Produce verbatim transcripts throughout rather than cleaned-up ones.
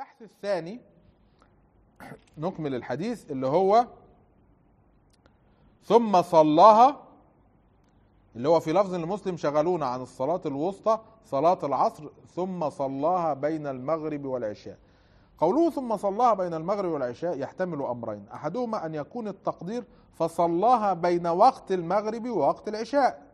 البحث الثاني نكمل الحديث اللي هو ثم صلاها، اللي هو في لفظ لمسلم شغلونا عن الصلاة الوسطى صلاة العصر ثم صلاها بين المغرب والعشاء. قوله ثم صلاها بين المغرب والعشاء يحتمل أمرين، أحدهما أن يكون التقدير فصلاها بين وقت المغرب ووقت العشاء،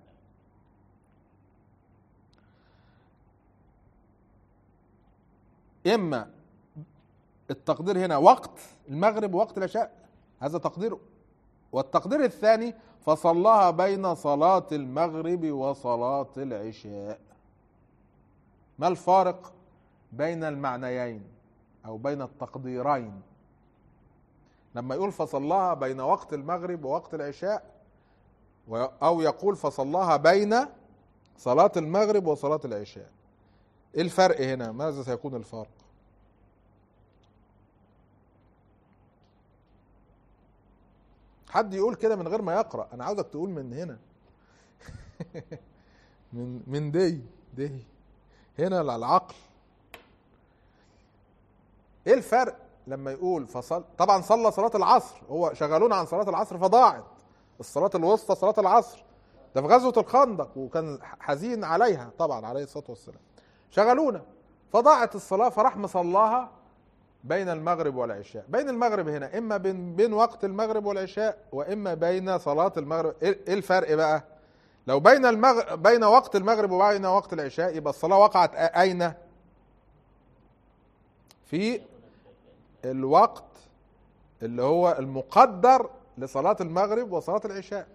إما التقدير هنا وقت المغرب ووقت العشاء، هذا تقدير، والتقدير الثاني فصلاها بين صلاة المغرب وصلاة العشاء. ما الفارق بين المعنيين أو بين التقديرين؟ لما يقول فصلاها بين وقت المغرب ووقت العشاء، أو يقول فصلاها بين صلاة المغرب وصلاة العشاء، إيه الفرق هنا؟ ماذا سيكون الفرق؟ حد يقول كده من غير ما يقرأ، أنا عاوزك تقول من هنا من من دي دي هنا للعقل. ايه الفرق لما يقول فصل؟ طبعا صلى صلاة العصر، هو شغلونا عن صلاة العصر فضاعت الصلاة الوسطى صلاة العصر، ده في غزوة الخندق وكان حزين عليها طبعا عليه الصلاة والسلام، شغلونا فضاعت الصلاة فراح مصلاها بين المغرب والعشاء. بين المغرب هنا اما بين بين وقت المغرب والعشاء واما بين صلاة المغرب. ايه الفرق بقى؟ لو بين المغرب بين وقت المغرب وبين وقت العشاء يبقى الصلاة وقعت اين؟ في الوقت اللي هو المقدر لصلاة المغرب وصلاة العشاء.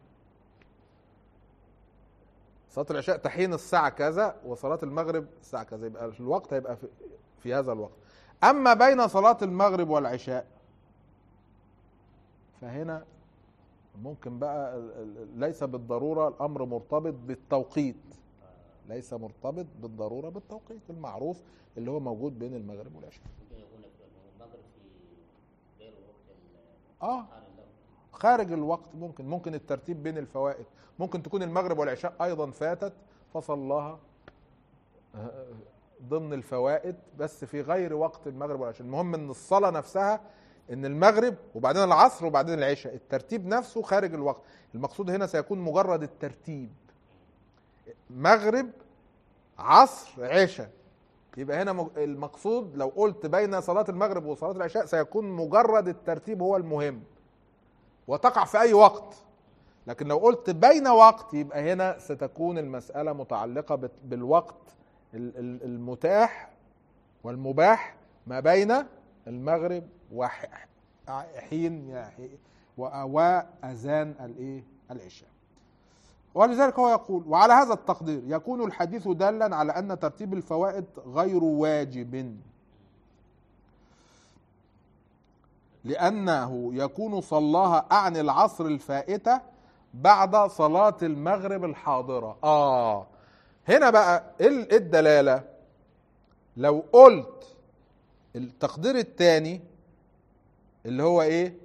صلاة العشاء تحين الساعة كذا وصلاة المغرب الساعة كذا، يبقى الوقت هيبقى في, في هذا الوقت. أما بين صلاة المغرب والعشاء فهنا ممكن بقى ليس بالضرورة الأمر مرتبط بالتوقيت، ليس مرتبط بالضرورة بالتوقيت المعروف اللي هو موجود بين المغرب والعشاء. اه خارج الوقت، ممكن ممكن الترتيب بين الفوائد، ممكن تكون المغرب والعشاء ايضا فاتت فصلاها ضمن الفوائد بس في غير وقت المغرب والعشاء. المهم ان الصلاة نفسها ان المغرب وبعدين العصر وبعدين العشاء، الترتيب نفسه خارج الوقت. المقصود هنا سيكون مجرد الترتيب، مغرب عصر عشاء، يبقى هنا المقصود لو قلت بين صلاة المغرب وصلاة العشاء سيكون مجرد الترتيب هو المهم وتقع في أي وقت. لكن لو قلت بين وقت يبقى هنا ستكون المسألة متعلقة بالوقت المتاح والمباح ما بين المغرب وحين وأذان الإيه العشاء. ولذلك هو يقول وعلى هذا التقدير يكون الحديث دالا على أن ترتيب الفوائد غير واجب، لأنه يكون صلاها أعني العصر الفائتة بعد صلاة المغرب الحاضرة. آه هنا بقى إيه الدلالة؟ لو قلت التقدير الثاني اللي هو إيه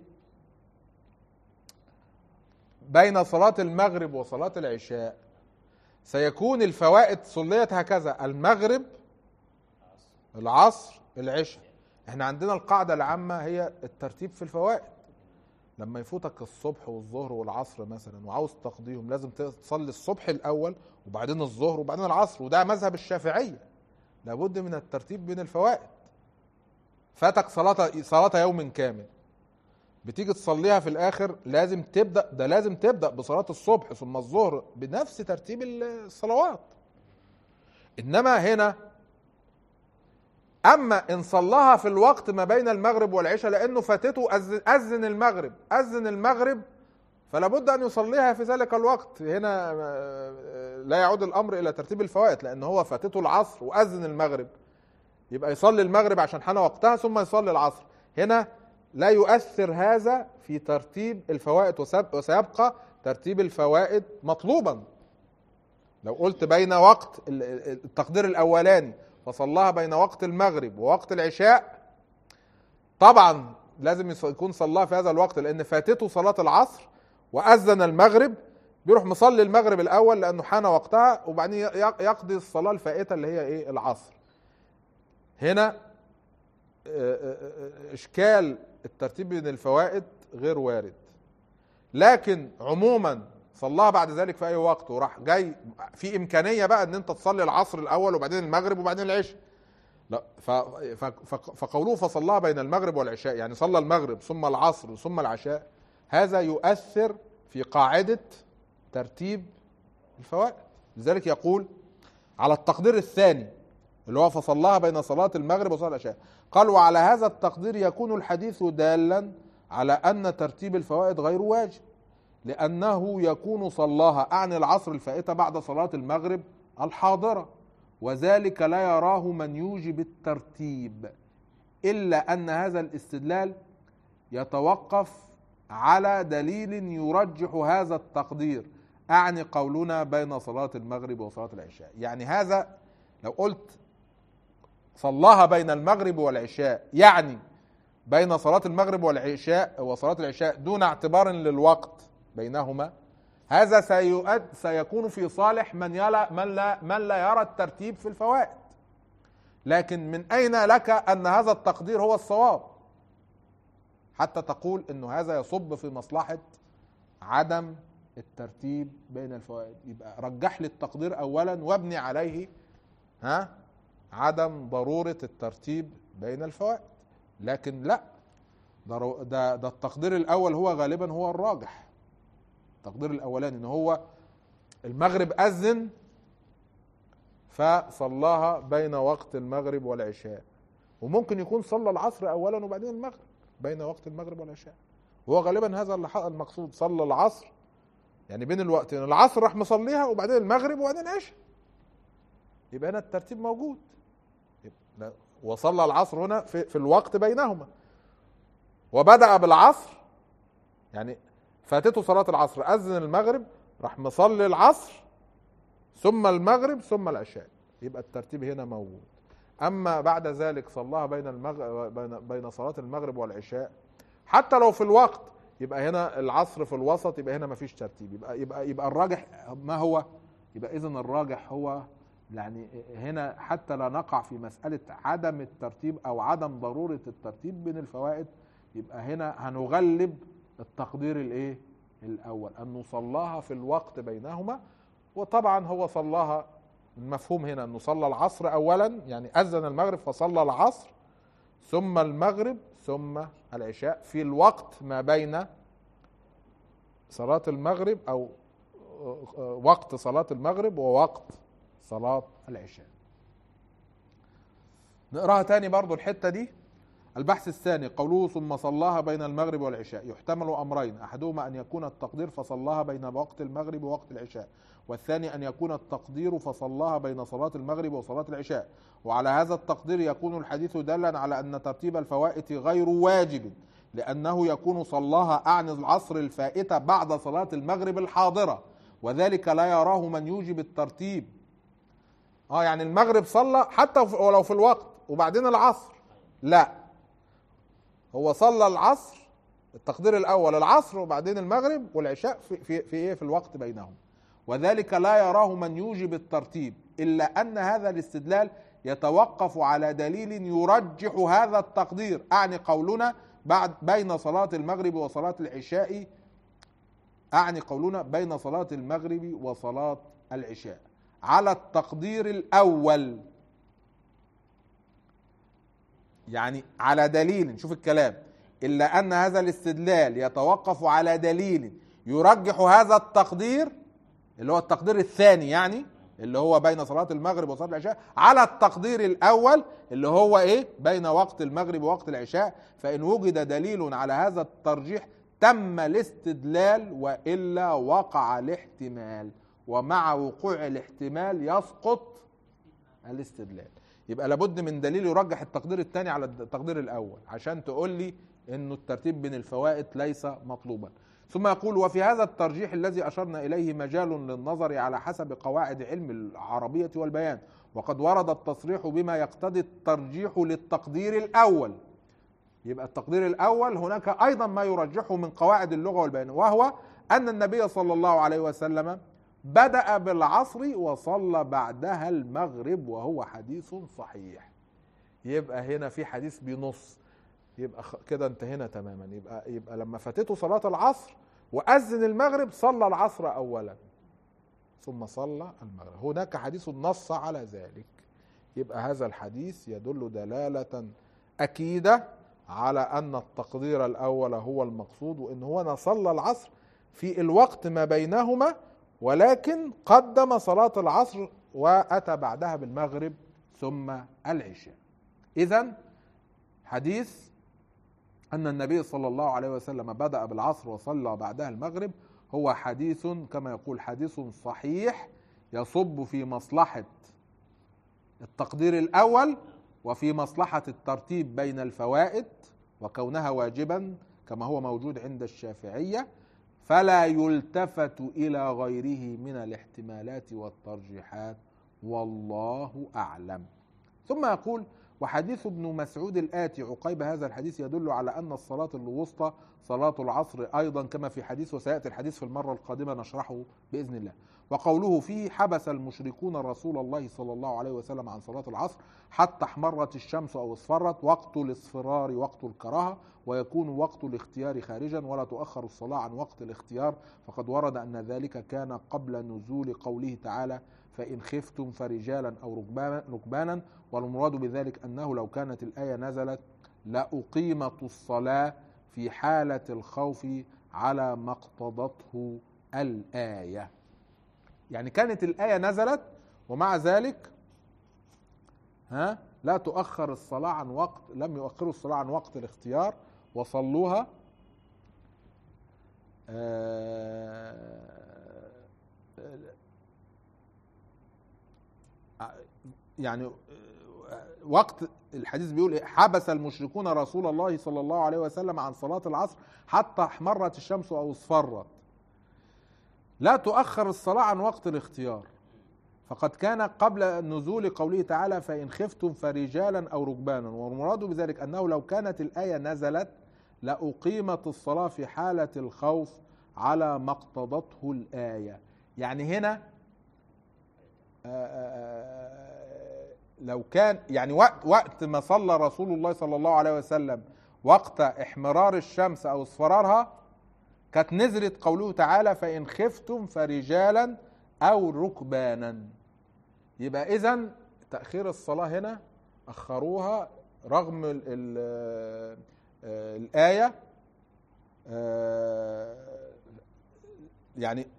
بين صلاة المغرب وصلاة العشاء سيكون الفوائد صليت هكذا: المغرب العصر العشاء. احنا عندنا القاعدة العامة هي الترتيب في الفوائد، لما يفوتك الصبح والظهر والعصر مثلا وعاوز تقضيهم لازم تصلي الصبح الأول وبعدين الظهر وبعدين العصر، وده مذهب الشافعية، لابد من الترتيب بين الفوائد. فاتك صلاة صلاة يوم كامل بتيجي تصليها في الاخر لازم تبدأ، ده لازم تبدأ بصلاة الصبح ثم الظهر بنفس ترتيب الصلوات. انما هنا اما ان صلاها في الوقت ما بين المغرب والعشاء لانه فاتته اذن المغرب اذن المغرب فلا بد ان يصليها في ذلك الوقت، هنا لا يعود الامر الى ترتيب الفوائد لان هو فاتته العصر واذن المغرب، يبقى يصلي المغرب عشان حان وقتها ثم يصلي العصر. هنا لا يؤثر هذا في ترتيب الفوائد وسيبقى ترتيب الفوائد مطلوبا. لو قلت بين وقت التقدير الأولاني فصلاها بين وقت المغرب ووقت العشاء طبعا لازم يكون صلاها في هذا الوقت لأن فاتته صلاة العصر وأذن المغرب، بيروح مصلي المغرب الأول لأنه حان وقتها وبعدين يقضي الصلاة الفائتة اللي هي إيه العصر. هنا إشكال الترتيب بين الفوائد غير وارد، لكن عموما صلاها بعد ذلك في أي وقت وراح جاي في إمكانية بقى إن أنت تصلي العصر الأول وبعدين المغرب وبعدين العشاء، لا فقوله فصلاها بين المغرب والعشاء يعني صلى المغرب ثم العصر ثم العشاء، هذا يؤثر في قاعدة ترتيب الفوائد. لذلك يقول على التقدير الثاني اللي هو فصلاها بين صلاة المغرب وصلاة العشاء، قال وعلى هذا التقدير يكون الحديث دالا على أن ترتيب الفوائد غير واجب، لأنه يكون صلاها أعني العصر الفائتة بعد صلاة المغرب الحاضرة، وذلك لا يراه من يوجب الترتيب، إلا أن هذا الاستدلال يتوقف على دليل يرجح هذا التقدير، أعني قولنا بين صلاة المغرب وصلاة العشاء. يعني هذا لو قلت صلاها بين المغرب والعشاء يعني بين صلاة المغرب والعشاء وصلاة العشاء دون اعتبار للوقت بينهما، هذا سيؤد سيكون في صالح من يلا من لا من لا يرى الترتيب في الفوائد. لكن من أين لك أن هذا التقدير هو الصواب حتى تقول إنه هذا يصب في مصلحة عدم الترتيب بين الفوائد؟ يبقى رجح لي التقدير أولا وابني عليه ها عدم ضرورة الترتيب بين الفوائد. لكن لا، ده, ده, ده التقدير الأول هو غالبا هو الراجح. التقدير الأولاني إن هو المغرب أذن فصلاها بين وقت المغرب والعشاء، وممكن يكون صلى العصر أولا وبعدين المغرب بين وقت المغرب والعشاء، وهو غالبا هذا المقصود، صلى العصر يعني بين الوقتين، العصر راح مصليها وبعدين المغرب وبعدين العشاء، يبقى هنا الترتيب موجود، وصلى العصر هنا في, في الوقت بينهما، وبدأ بالعصر يعني فاتته صلاة العصر أذن المغرب راح مصلي العصر ثم المغرب ثم العشاء، يبقى الترتيب هنا موجود. أما بعد ذلك صلاها بين المغرب بين بين صلاة المغرب والعشاء حتى لو في الوقت، يبقى هنا العصر في الوسط، يبقى هنا ما فيش ترتيب، يبقى يبقى يبقى الراجح ما هو؟ يبقى إذن الراجح هو يعني هنا حتى لا نقع في مسألة عدم الترتيب أو عدم ضرورة الترتيب بين الفوائد، يبقى هنا هنغلب التقدير الايه الأول أنه صلاها في الوقت بينهما. وطبعا هو صلاها، المفهوم هنا أنه صلى العصر أولا يعني أذن المغرب فصلى العصر ثم المغرب ثم العشاء في الوقت ما بين صلاة المغرب أو وقت صلاة المغرب ووقت صلاة العشاء. نقراها تاني برضو الحتة دي. البحث الثاني قوله ثم صلاها بين المغرب والعشاء، يحتمل أمرين، أحدهما أن يكون التقدير فصلاها بين وقت المغرب ووقت العشاء، والثاني أن يكون التقدير فصلاها بين صلاة المغرب وصلاة العشاء. وعلى هذا التقدير يكون الحديث دالا على أن ترتيب الفوائد غير واجب، لأنه يكون صلاها أعني العصر الفائتة بعد صلاة المغرب الحاضرة، وذلك لا يراه من يوجب الترتيب. اه يعني المغرب صلى حتى ولو في الوقت وبعدين العصر، لا، هو صلى العصر التقدير الأول العصر وبعدين المغرب والعشاء في في في ايه في الوقت بينهم، وذلك لا يراه من يوجب الترتيب، إلا أن هذا الاستدلال يتوقف على دليل يرجح هذا التقدير، أعني قولنا بعد بين صلاة المغرب وصلاة العشاء، أعني قولنا بين صلاة المغرب وصلاة العشاء على التقدير الأول، يعني على دليل، نشوف الكلام، إلا أن هذا الاستدلال يتوقف على دليل يرجح هذا التقدير اللي هو التقدير الثاني، يعني اللي هو بين صلاة المغرب وصلاة العشاء على التقدير الأول اللي هو إيه بين وقت المغرب ووقت العشاء. فإن وجد دليل على هذا الترجيح تم الاستدلال، وإلا وقع الاحتمال، ومع وقوع الاحتمال يسقط الاستدلال. يبقى لابد من دليل يرجح التقدير الثاني على التقدير الأول عشان تقول لي إنه الترتيب بين الفوائد ليس مطلوبا. ثم يقول وفي هذا الترجيح الذي أشرنا إليه مجال للنظر على حسب قواعد علم العربية والبيان، وقد ورد التصريح بما يقتضي الترجيح للتقدير الأول. يبقى التقدير الأول هناك أيضا ما يرجحه من قواعد اللغة والبيان، وهو أن النبي صلى الله عليه وسلم بدأ بالعصر وصلى بعدها المغرب، وهو حديث صحيح. يبقى هنا في حديث بنص، يبقى كده انتهينا تماما. يبقى يبقى لما فاتته صلاة العصر وأذن المغرب صلى العصر أولا ثم صلى المغرب. هناك حديث نص على ذلك، يبقى هذا الحديث يدل دلالة أكيدة على أن التقدير الأول هو المقصود، وإن هو صلى العصر في الوقت ما بينهما، ولكن قدم صلاة العصر وأتى بعدها بالمغرب ثم العشاء. إذن حديث أن النبي صلى الله عليه وسلم بدأ بالعصر وصلى بعدها المغرب هو حديث كما يقول حديث صحيح يصب في مصلحة التقدير الأول وفي مصلحة الترتيب بين الفوائد وكونها واجبا كما هو موجود عند الشافعية، فلا يلتفت إلى غيره من الاحتمالات والترجيحات، والله أعلم. ثم يقول: وحديث ابن مسعود الآتي عقيب هذا الحديث يدل على أن الصلاة الوسطى صلاة العصر أيضا كما في حديث، وسيأتي الحديث في المرة القادمة نشرحه بإذن الله. وقوله فيه: حبس المشركون رسول الله صلى الله عليه وسلم عن صلاة العصر حتى احمرت الشمس أو اصفرت. وقت الاصفرار وقت الكراهة، ويكون وقت الاختيار خارجا، ولا تؤخر الصلاة عن وقت الاختيار، فقد ورد أن ذلك كان قبل نزول قوله تعالى: فإن خفتم فرجالا أو ركبانا. والمراد بذلك أنه لو كانت الآية نزلت لأقيمت الصلاة في حالة الخوف على ما اقتضته الآية. يعني كانت الآية نزلت ومع ذلك ها لا تؤخر الصلاة عن وقت، لم يؤخروا الصلاة عن وقت الاختيار وصلوها يعني وقت الحديث بيقول إيه؟ حبس المشركون رسول الله صلى الله عليه وسلم عن صلاة العصر حتى احمرت الشمس أو اصفرت. لا تؤخر الصلاة عن وقت الاختيار، فقد كان قبل نزول قوله تعالى: فإن خفتم فرجالا أو ركبانا. والمراد بذلك أنه لو كانت الآية نزلت لأقيمت الصلاة في حالة الخوف على ما اقتضته الآية. يعني هنا لو كان يعني وقت وقت ما صلى رسول الله صلى الله عليه وسلم وقت احمرار الشمس أو اصفرارها كانت نزلت قوله تعالى: فإن خفتم فرجالا أو ركبانا. يبقى إذن تأخير الصلاة هنا أخروها رغم ال ال الآية، يعني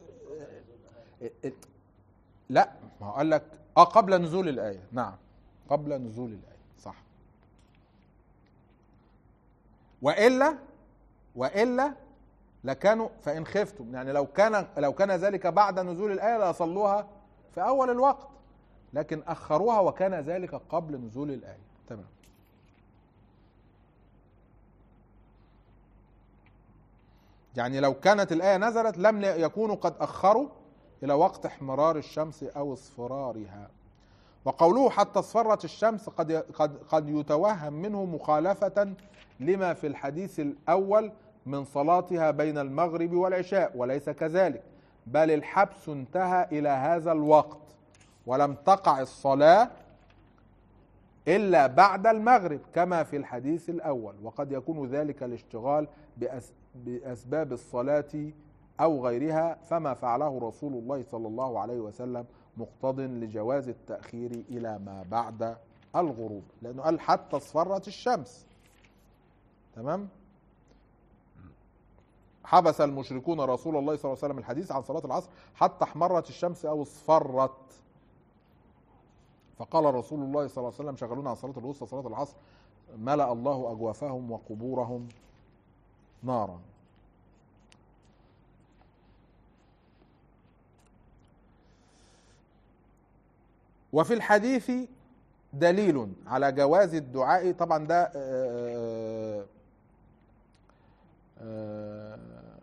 لا ما هو قال لك اه قبل نزول الآية. نعم قبل نزول الآية صح. وإلا وإلا لكانوا فإن خفتم، يعني لو كان لو كان ذلك بعد نزول الآية لصلوها في أول الوقت، لكن أخروها وكان ذلك قبل نزول الآية. تمام. يعني لو كانت الآية نزلت لم يكونوا قد أخروا إلى وقت احمرار الشمس أو اصفرارها. وقوله حتى اصفرت الشمس قد قد قد يتوهم منه مخالفة لما في الحديث الأول من صلاتها بين المغرب والعشاء، وليس كذلك، بل الحبس انتهى إلى هذا الوقت ولم تقع الصلاة إلا بعد المغرب كما في الحديث الأول. وقد يكون ذلك الاشتغال بأسباب الصلاة أو غيرها، فما فعله رسول الله صلى الله عليه وسلم مقتض لجواز التأخير إلى ما بعد الغروب، لأنه قال حتى اصفرت الشمس. تمام. حبس المشركون رسول الله صلى الله عليه وسلم الحديث عن صلاة العصر حتى احمرت الشمس أو اصفرت، فقال رسول الله صلى الله عليه وسلم: شغلونا عن صلاة الوسطى صلاة العصر ملأ الله أجوافهم وقبورهم نارا. وفي الحديث دليل على جواز الدعاء. طبعا ده آآ آآ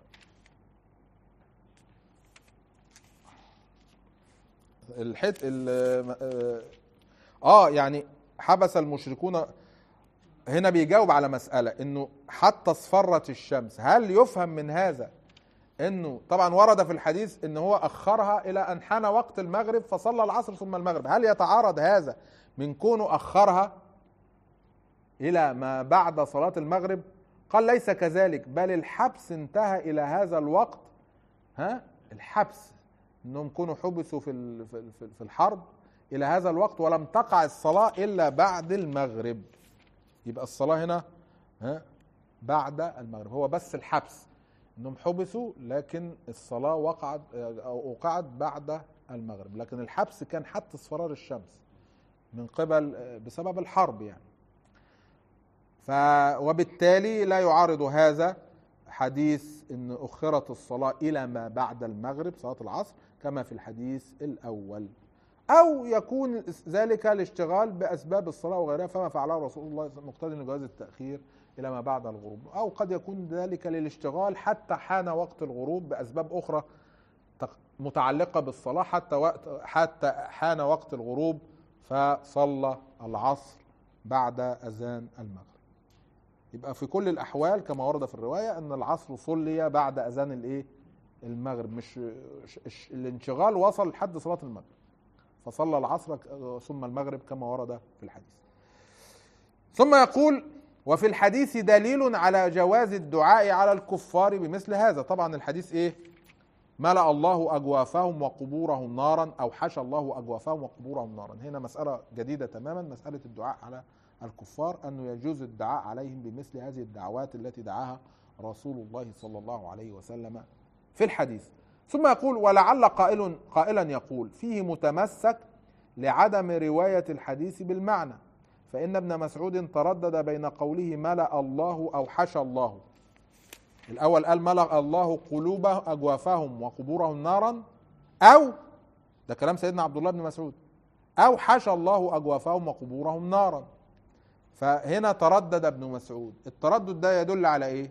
الحت اه يعني حبس المشركون هنا بيجاوب على مسألة انه حتى اصفرت الشمس. هل يفهم من هذا انه طبعا ورد في الحديث ان هو اخرها الى ان حان وقت المغرب فصلى العصر ثم المغرب، هل يتعارض هذا من كونه اخرها إلى ما بعد صلاة المغرب؟ قال ليس كذلك، بل الحبس انتهى إلى هذا الوقت. ها الحبس انهم كانوا حبسوا في في الحرب الى هذا الوقت، ولم تقع الصلاة الا بعد المغرب. يبقى الصلاة هنا ها بعد المغرب، هو بس الحبس انهم حبسوا، لكن الصلاة وقعت او وقعت بعد المغرب، لكن الحبس كان حتى اصفرار الشمس من قبل بسبب الحرب يعني. ف وبالتالي لا يعارض هذا حديث ان اخرت الصلاة الى ما بعد المغرب صلاة العصر كما في الحديث الاول، او يكون ذلك الاشتغال باسباب الصلاة وغيرها فما فعله رسول الله مقتضي لجواز التأخير الى ما بعد الغروب، او قد يكون ذلك للاشتغال حتى حان وقت الغروب باسباب اخرى متعلقة بالصلاة حتى وقت حتى حان وقت الغروب فصلى العصر بعد اذان المغرب. يبقى في كل الاحوال كما ورد في الروايه ان العصر صلي بعد اذان الايه المغرب، مش الانشغال وصل لحد صلاه المغرب فصلى العصر ثم المغرب كما ورد في الحديث. ثم يقول وفي الحديث دليل على جواز الدعاء على الكفار بمثل هذا. طبعا الحديث ايه؟ ملأ الله اجوافهم وقبورهم نارا، او حشى الله اجوافهم وقبورهم نارا. هنا مساله جديده تماما، مساله الدعاء على الكفار، أنه يجوز الدعاء عليهم بمثل هذه الدعوات التي دعاها رسول الله صلى الله عليه وسلم في الحديث. ثم يقول ولعل قائل قائلا يقول فيه متمسك لعدم رواية الحديث بالمعنى، فإن ابن مسعود تردد بين قوله ملأ الله أو حشى الله. الأول قال ملأ الله قلوب أجوافهم وقبورهم نارا، أو ده كلام سيدنا عبد الله بن مسعود، أو حشى الله أجوافهم وقبورهم نارا. فهنا تردد ابن مسعود. التردد ده يدل على ايه؟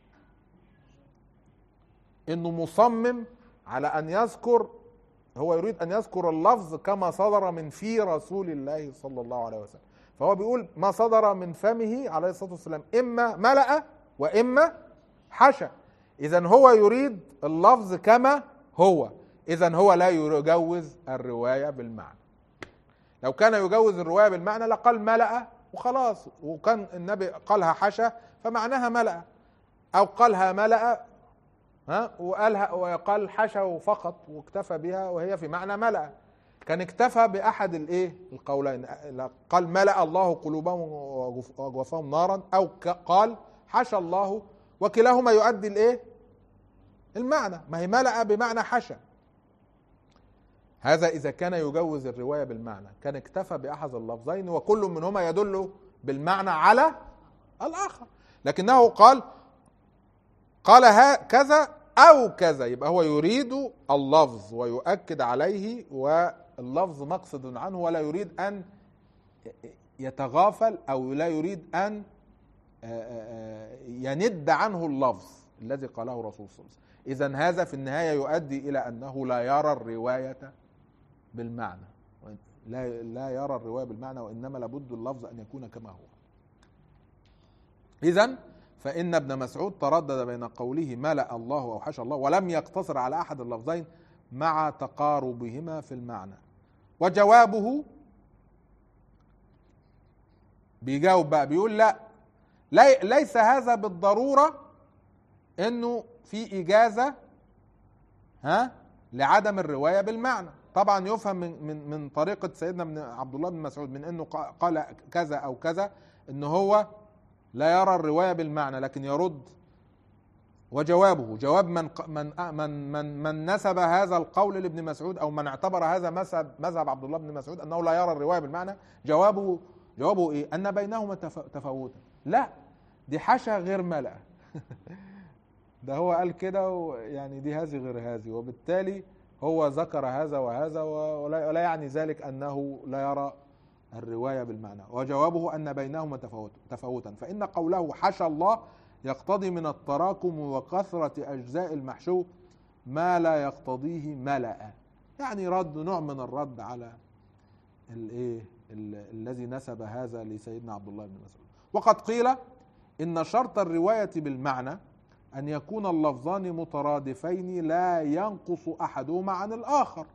انه مصمم على ان يذكر، هو يريد ان يذكر اللفظ كما صدر من في رسول الله صلى الله عليه وسلم. فهو بيقول ما صدر من فمه عليه الصلاة والسلام اما ملأ واما حشى. اذا هو يريد اللفظ كما هو، اذا هو لا يجوز الرواية بالمعنى. لو كان يجوز الرواية بالمعنى لقال ملأ وخلاص، وكان النبي قالها حشى فمعناها ملأ، او قالها ملأ ها وقالها وقال حشى فقط واكتفى بها وهي في معنى ملأ. كان اكتفى باحد الايه القولين، قال ملأ الله قلوبهم واجوافهم نارا، او قال حشى الله، وكلاهما يؤدي الايه المعنى، ما هي ملأ بمعنى حشى. هذا إذا كان يجوز الرواية بالمعنى، كان اكتفى بأحد اللفظين وكل منهما يدل بالمعنى على الآخر. لكنه قال قال هكذا أو كذا، يبقى هو يريد اللفظ ويؤكد عليه، واللفظ مقصد عنه، ولا يريد أن يتغافل أو لا يريد أن يند عنه اللفظ الذي قاله رسول صلى الله عليه وسلم. إذن هذا في النهاية يؤدي إلى أنه لا يرى الرواية بالمعنى، لا لا يرى الرواية بالمعنى، وإنما لابد اللفظ أن يكون كما هو. إذن فإن ابن مسعود تردد بين قوله ملأ الله أو حشى الله، ولم يقتصر على أحد اللفظين مع تقاربهما في المعنى. وجوابه بيجاوب بقى بيقول لا ليس هذا بالضرورة انه في اجازة ها لعدم الرواية بالمعنى. طبعا يفهم من من من طريقة سيدنا ابن عبد الله بن مسعود من انه قال كذا او كذا ان هو لا يرى الرواية بالمعنى لكن يرد. وجوابه جواب من من من من, من نسب هذا القول لابن مسعود او من اعتبر هذا مذهب مذهب عبد الله بن مسعود انه لا يرى الرواية بالمعنى، جوابه جوابه ايه؟ ان بينهما تفاوتا. لا، دي حشى غير ملأ ده هو قال كده، يعني دي هذه غير هذه، وبالتالي هو ذكر هذا وهذا ولا يعني ذلك أنه لا يرى الرواية بالمعنى. وجوابه أن بينهما تفاوتا، فإن قوله حشى الله يقتضي من التراكم وكثرة أجزاء المحشو ما لا يقتضيه ملأ، يعني رد نوع من الرد على الايه الذي نسب هذا لسيدنا عبد الله بن مسعود. وقد قيل إن شرط الرواية بالمعنى أن يكون اللفظان مترادفين لا ينقص أحدهما عن الآخر.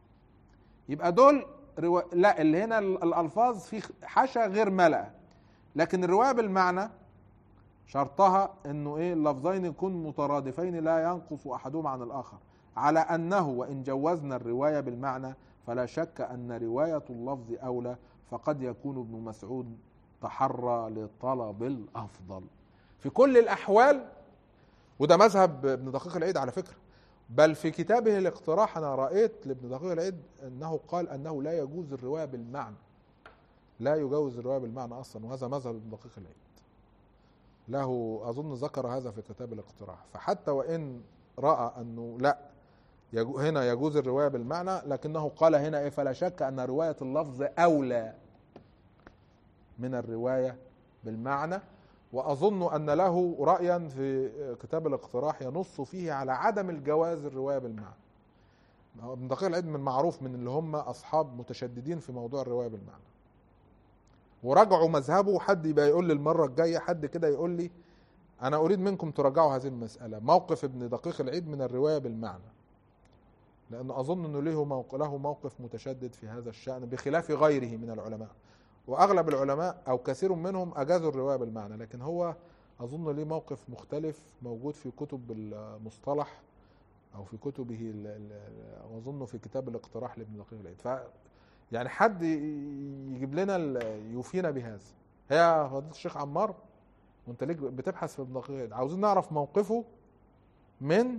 يبقى دول روا... لا اللي هنا الألفاظ في حشى غير ملأ، لكن الرواية بالمعنى شرطها انه ايه اللفظين يكون مترادفين لا ينقص احدهما عن الاخر، على انه وان جوزنا الرواية بالمعنى فلا شك ان رواية اللفظ اولى، فقد يكون ابن مسعود تحرى لطلب الافضل في كل الاحوال. وده مذهب ابن دقيق العيد على فكرة، بل في كتابه الاقتراح انا رأيت لابن دقيق العيد انه قال انه لا يجوز الرواية بالمعنى، لا يجوز الرواية بالمعنى اصلا، وهذا مذهب ابن دقيق العيد له، اظن ذكر هذا في كتاب الاقتراح. فحتى وان رأى انه لا هنا يجوز الرواية بالمعنى، لكنه قال هنا ايه فلا شك ان رواية اللفظ اولى من الرواية بالمعنى. واظن ان له رأيا في كتاب الاقتراح ينص فيه على عدم الجواز الرواية بالمعنى. ابن دقيق العيد من معروف من اللي هم اصحاب متشددين في موضوع الرواية بالمعنى، وراجعوا مذهبه. حد يبقى يقول لي المرة الجاية، حد كده يقول لي انا اريد منكم تراجعوا هذه المسألة، موقف ابن دقيق العيد من الرواية بالمعنى، لأن أظن أنه له موقف, له موقف متشدد في هذا الشأن بخلاف غيره من العلماء. وأغلب العلماء أو كثير منهم أجازوا الرواية بالمعنى، لكن هو أظن له موقف مختلف موجود في كتب المصطلح أو في كتبه، وأظن في كتاب الاقتراح لابن دقيق العيد. ف يعني حد يجيب لنا يوفينا بهذا. هي فضيلة الشيخ عمار، وانت ليك بتبحث في ابن دقيق العيد، عاوزين نعرف موقفه من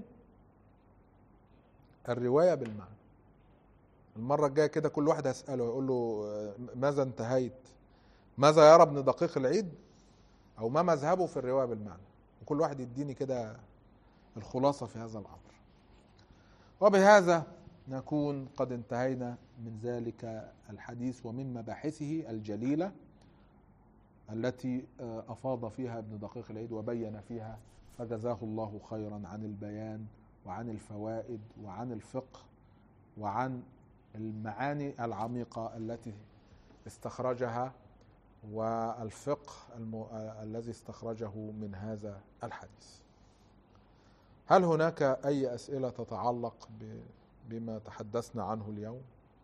الرواية بالمعنى. المرة الجاية كده كل واحد هسأله يقول له ماذا انتهيت، ماذا يرى ابن دقيق العيد، أو ما مذهبه في الرواية بالمعنى، وكل واحد يديني كده الخلاصة في هذا الأمر. وبهذا نكون قد انتهينا من ذلك الحديث ومن مباحثه الجليلة التي أفاض فيها ابن دقيق العيد وبين فيها، فجزاه الله خيرا عن البيان وعن الفوائد وعن الفقه وعن المعاني العميقة التي استخرجها، والفقه الم... الذي استخرجه من هذا الحديث. هل هناك أي أسئلة تتعلق ب... بما تحدثنا عنه اليوم؟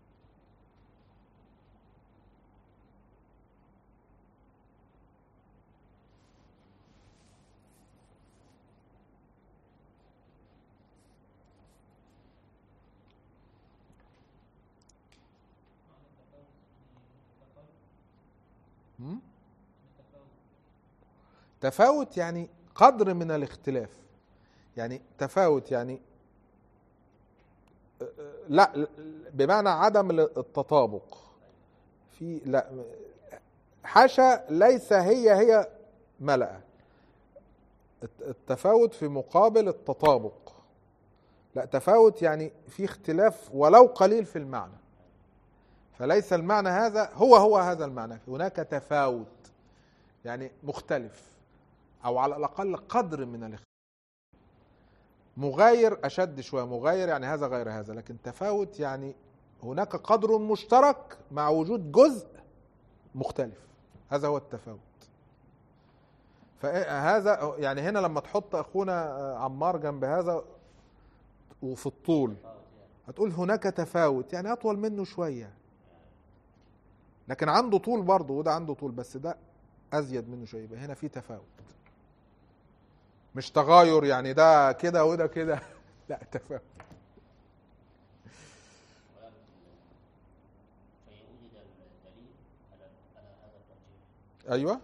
تفاوت يعني قدر من الاختلاف، يعني تفاوت يعني لا بمعنى عدم التطابق في، لا حاشا، ليس هي هي ملأ. التفاوت في مقابل التطابق، لا تفاوت يعني في اختلاف ولو قليل في المعنى، فليس المعنى هذا هو هو هذا المعنى، هناك تفاوت يعني مختلف، او على الاقل قدر من الاختلاف، مغاير اشد شويه، مغاير يعني هذا غير هذا، لكن تفاوت يعني هناك قدر مشترك مع وجود جزء مختلف، هذا هو التفاوت. فهذا يعني هنا لما تحط اخونا عمار جنب هذا وفي الطول هتقول هناك تفاوت، يعني اطول منه شويه، لكن عنده طول برضه، وده عنده طول بس ده ازيد منه شويه، يبقى هنا في تفاوت، مش تغاير يعني ده كده وده كده، لا تفاوت. ايوه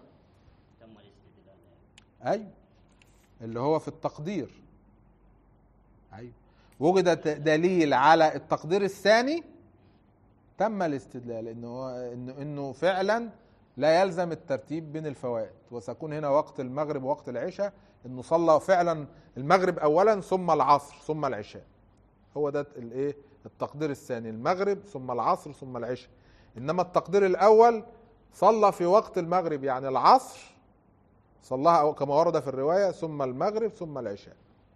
ايوه اللي هو في التقدير، ايوه وجد دليل على التقدير الثاني تم الاستدلال انه انه انه فعلا لا يلزم الترتيب بين الفوائد، وسيكون هنا وقت المغرب ووقت العشاء، انه صلى فعلا المغرب اولا ثم العصر ثم العشاء، هو ده الايه التقدير الثاني، المغرب ثم العصر ثم العشاء. انما التقدير الاول صلى في وقت المغرب يعني العصر صلاها كما ورد في الرواية ثم المغرب ثم العشاء.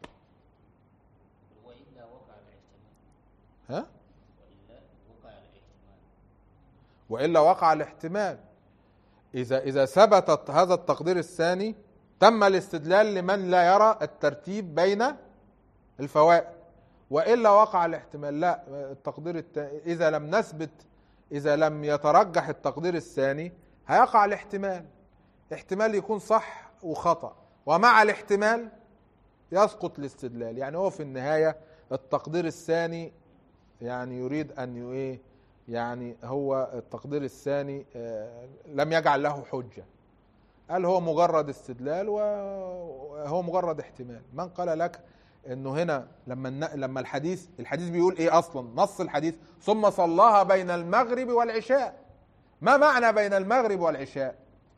وإلا وقع الاحتمال. ها؟ وإلا وقع الاحتمال. وإلا وقع الاحتمال. إذا إذا ثبتت هذا التقدير الثاني تم الاستدلال لمن لا يرى الترتيب بين الفوائد، وإلا وقع الاحتمال. لا، التقدير الثاني إذا لم نثبت، إذا لم يترجح التقدير الثاني هيقع الاحتمال. احتمال يكون صح وخطأ، ومع الاحتمال يسقط الاستدلال. يعني هو في النهاية التقدير الثاني يعني يريد أن ايه يعني هو التقدير الثاني لم يجعل له حجة، قال هو مجرد استدلال وهو مجرد احتمال. من قال لك انه هنا لما لما الحديث الحديث بيقول ايه اصلا؟ نص الحديث ثم صلاها بين المغرب والعشاء. ما معنى بين المغرب والعشاء؟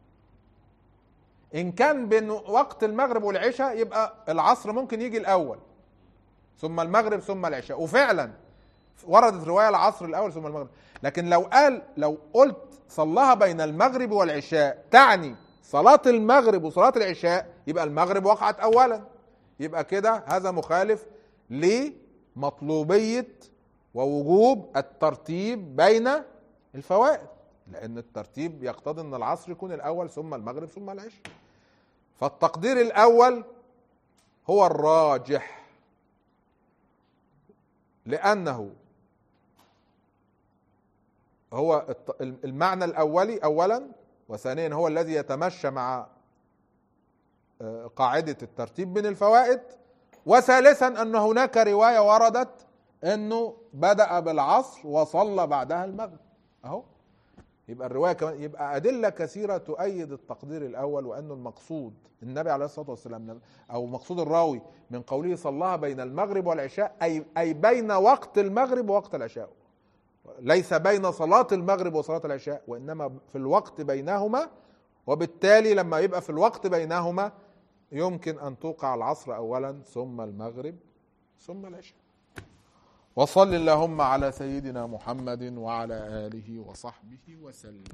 ان كان بين وقت المغرب والعشاء يبقى العصر ممكن يجي الاول ثم المغرب ثم العشاء، وفعلا وردت رواية العصر الاول ثم المغرب. لكن لو قال لو قلت صلاها بين المغرب والعشاء تعني صلاة المغرب وصلاة العشاء، يبقى المغرب وقعت اولا، يبقى كده هذا مخالف لمطلوبية ووجوب الترتيب بين الفوائد، لأن الترتيب يقتضي أن العصر يكون الأول ثم المغرب ثم العشاء. فالتقدير الأول هو الراجح، لأنه هو المعنى الأولي أولا، وثانيا هو الذي يتمشى مع قاعدة الترتيب بين الفوائد، وثالثا أن هناك رواية وردت أنه بدأ بالعصر وصلى بعدها المغرب أهو. يبقى الرواية كمان، يبقى أدلة كثيرة تؤيد التقدير الأول، وأنه المقصود النبي عليه الصلاة والسلام أو مقصود الراوي من قوله صلاها بين المغرب والعشاء أي أي بين وقت المغرب ووقت العشاء، ليس بين صلاة المغرب وصلاة العشاء، وإنما في الوقت بينهما. وبالتالي لما يبقى في الوقت بينهما يمكن أن توقع العصر أولا ثم المغرب ثم العشاء. وصل اللهم على سيدنا محمد وعلى آله وصحبه وسلم.